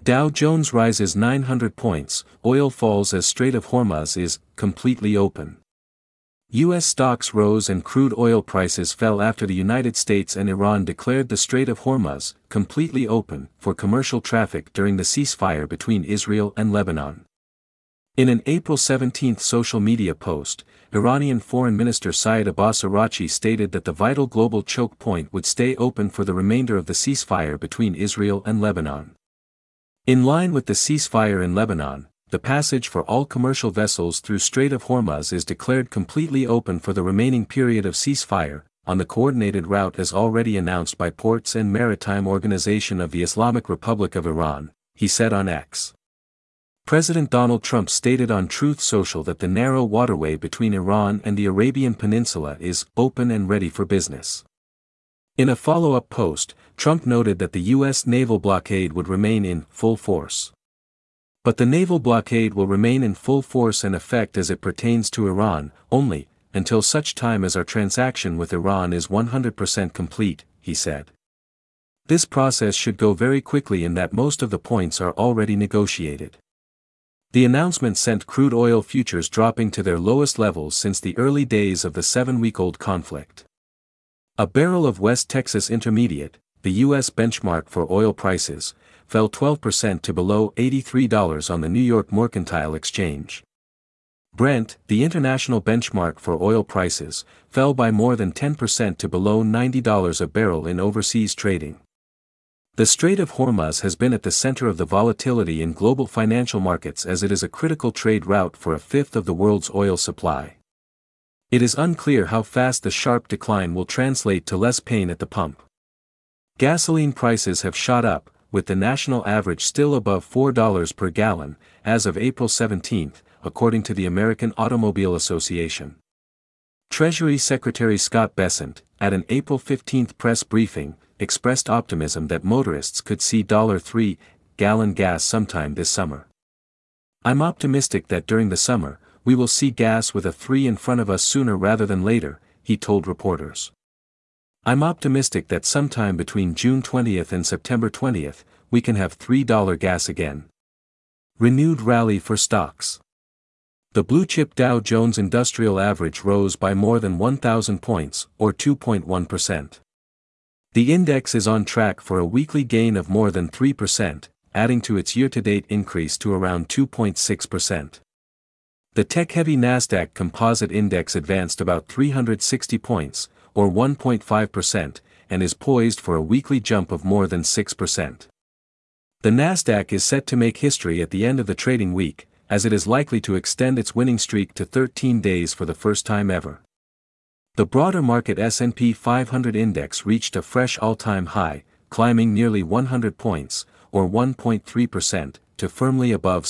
Dow Jones rises 900 points, oil falls as Strait of Hormuz is completely open. U.S. stocks rose and crude oil prices fell after the United States and Iran declared the Strait of Hormuz completely open for commercial traffic during the ceasefire between Israel and Lebanon. In an April 17 social media post, Iranian Foreign Minister Saeed Abbas Araghchi stated that the vital global choke point would stay open for the remainder of the ceasefire between Israel and Lebanon. In line with the ceasefire in Lebanon, the passage for all commercial vessels through Strait of Hormuz is declared completely open for the remaining period of ceasefire, on the coordinated route as already announced by Ports and Maritime Organization of the Islamic Republic of Iran, he said on X. President Donald Trump stated on Truth Social that the narrow waterway between Iran and the Arabian Peninsula is open and ready for business. In a follow-up post, Trump noted that the U.S. naval blockade would remain in full force. But the naval blockade will remain in full force and effect as it pertains to Iran, only, until such time as our transaction with Iran is 100% complete, he said. This process should go very quickly in that most of the points are already negotiated. The announcement sent crude oil futures dropping to their lowest levels since the early days of the 7-week-old conflict. A barrel of West Texas Intermediate, the U.S. benchmark for oil prices, fell 12% to below $83 on the New York Mercantile Exchange. Brent, the international benchmark for oil prices, fell by more than 10% to below $90 a barrel in overseas trading. The Strait of Hormuz has been at the center of the volatility in global financial markets as it is a critical trade route for a fifth of the world's oil supply. It is unclear how fast the sharp decline will translate to less pain at the pump. Gasoline prices have shot up, with the national average still above $4 per gallon, as of April 17, according to the American Automobile Association. Treasury Secretary Scott Bessent, at an April 15 press briefing, expressed optimism that motorists could see $3/gallon gas sometime this summer. "I'm optimistic that during the summer, we will see gas with a 3 in front of us sooner rather than later," he told reporters. "I'm optimistic that sometime between June 20 and September 20, we can have $3 gas again." Renewed rally for stocks. The blue-chip Dow Jones Industrial Average rose by more than 1,000 points, or 2.1%. The index is on track for a weekly gain of more than 3%, adding to its year-to-date increase to around 2.6%. The tech-heavy Nasdaq Composite Index advanced about 360 points, or 1.5%, and is poised for a weekly jump of more than 6%. The Nasdaq is set to make history at the end of the trading week, as it is likely to extend its winning streak to 13 days for the first time ever. The broader market S&P 500 index reached a fresh all-time high, climbing nearly 100 points, or 1.3%, to firmly above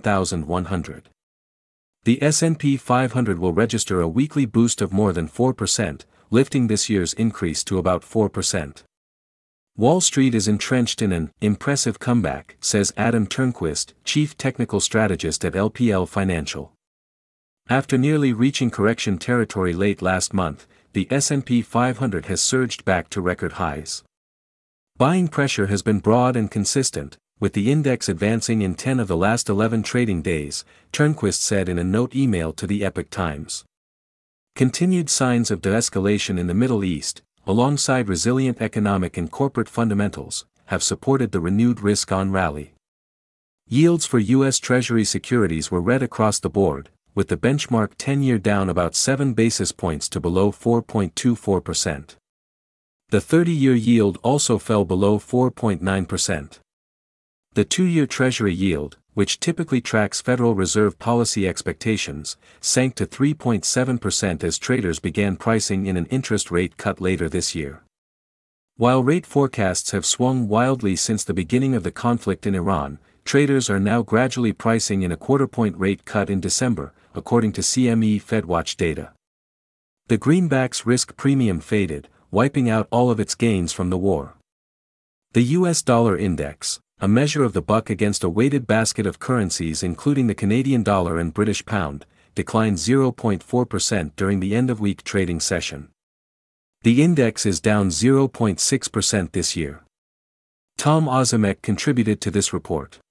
7,100. The S&P 500 will register a weekly boost of more than 4%, lifting this year's increase to about 4%. Wall Street is entrenched in an impressive comeback, says Adam Turnquist, chief technical strategist at LPL Financial. After nearly reaching correction territory late last month, the S&P 500 has surged back to record highs. Buying pressure has been broad and consistent, with the index advancing in 10 of the last 11 trading days, Turnquist said in a note email to the Epoch Times. Continued signs of de-escalation in the Middle East, alongside resilient economic and corporate fundamentals, have supported the renewed risk-on rally. Yields for U.S. Treasury securities were red across the board, with the benchmark 10-year down about 7 basis points to below 4.24%. The 30-year yield also fell below 4.9%. The 2-year Treasury yield, which typically tracks Federal Reserve policy expectations, sank to 3.7% as traders began pricing in an interest rate cut later this year. While rate forecasts have swung wildly since the beginning of the conflict in Iran, traders are now gradually pricing in a quarter-point rate cut in December, according to CME FedWatch data. The greenback's risk premium faded, wiping out all of its gains from the war. The U.S. dollar index, a measure of the buck against a weighted basket of currencies including the Canadian dollar and British pound, declined 0.4% during the end-of-week trading session. The index is down 0.6% this year. Tom Ozimek contributed to this report.